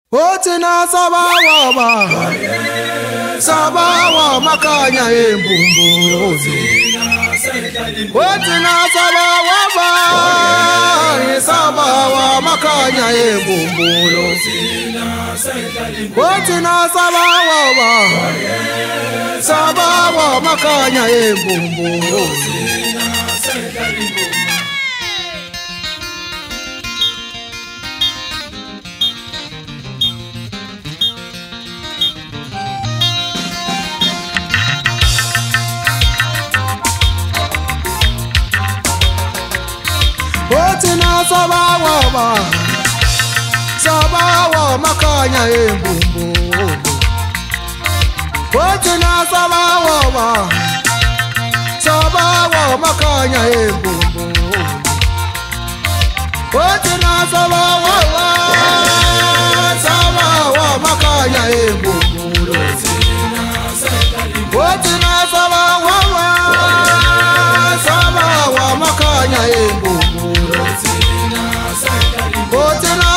Otina sabawa makanya embumbuzi. Otina sabawa makanya embumbuzi. Otina sabawa makanya embumbuzi. Otina sabawa makanya embumbuzi. Otina sabawa makanya embumbuzi. Otina sabawa makanya embumbuzi. Otina sabawa makanya embumbuzi. Otina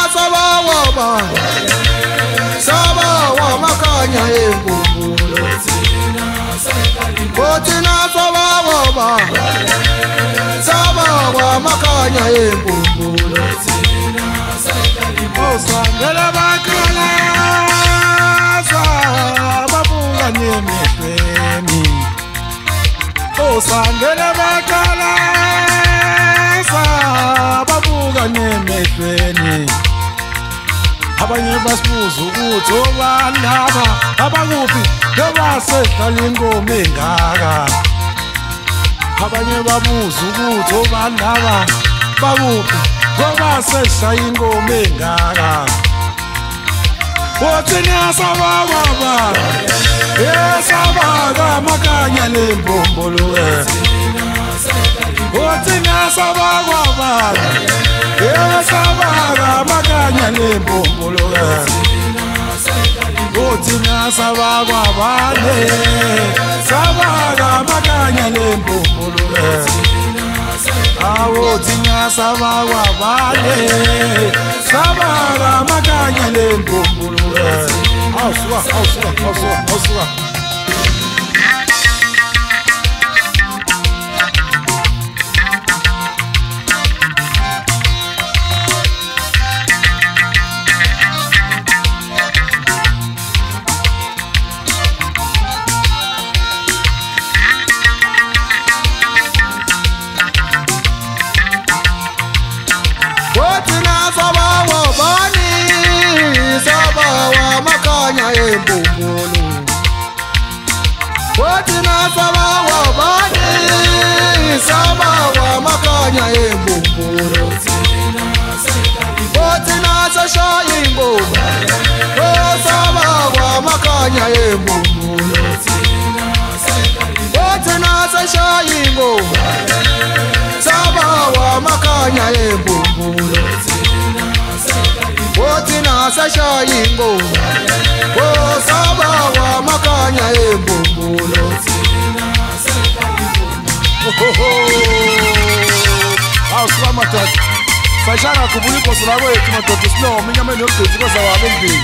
sabawa makanya embumbuzi. Otina sabawa makanya embumbuzi. Osangela bakala sababuka nemefemi. Osangela bakala sababuka nemefemi. Abanye basibuza ukuthi obandaba abakuphi ngebasehlala ingoma engaka. Abanye babuza ukuthi obandaba bakuphi ngebasehlala ingoma engaka. Otina sabawa sabaga makanya lembombolo. Otina sabawa sabaga makanya lembombolo. Otina sabaga makanya lembombolo. Otina sabaga makanya lembombolo. Ausua. Sabawa makanya embumbulo. Otina sabawa makanya embumbulo. Otina sashayingo. Sabawa makanya embumbulo. Otina sashayingo. Sabawa makanya embumbulo. Otina sashayingo. Sabawa makanya embumbulo. Ausua matatu. Sashana kubuliko sulawe tumatoto snow minyame nokuziko zawabeli.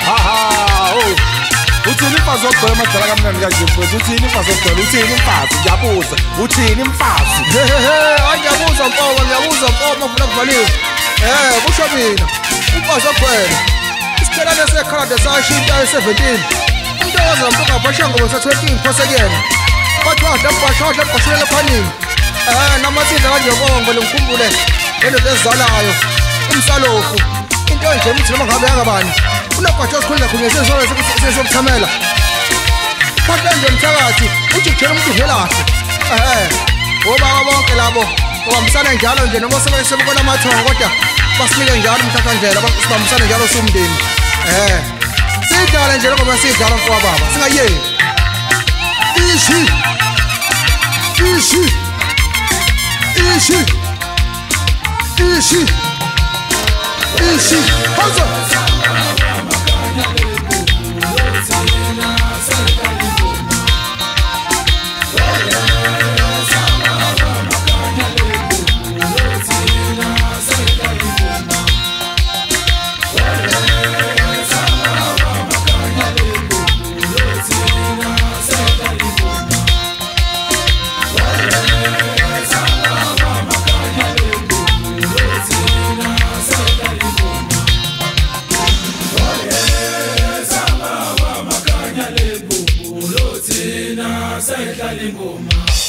Uthini mfazi ogcwele amadala kamnandi kanje mfowethu? Uthini mfazi ogcwele? Uthini mfazi? Ngiyabuza. Uthini mfazi? Ngiyabuza mfowethu, ngiyabuza mfowethu mafuna kuvaliwe. Kusho mina. Umfazi ogcwele. Isiphelane sekhadi sashintsha 17. Umuntu ozama ungabhasha ngoba sa20 khosekena. Bathwada bhashulela khwanini. Namathinda kanje konke ngikhumbule lento ezizalayo. Umsalofu. Into nje mithi noma ngabe yakabani. Unabhatsha sikhulile khona sesokuthamela. Kodwa nje mthakathi uthi kujela umuntu velaphi. Obaba bonke labo obambisana njalo nje noma sebekona amathongo kodwa basinike njalo umthathandlela basibambisana njalo somndeni. Sidlale nje ngoba sidlala mfowabo baba singayeki. Ishi Haza sayidlala ingoma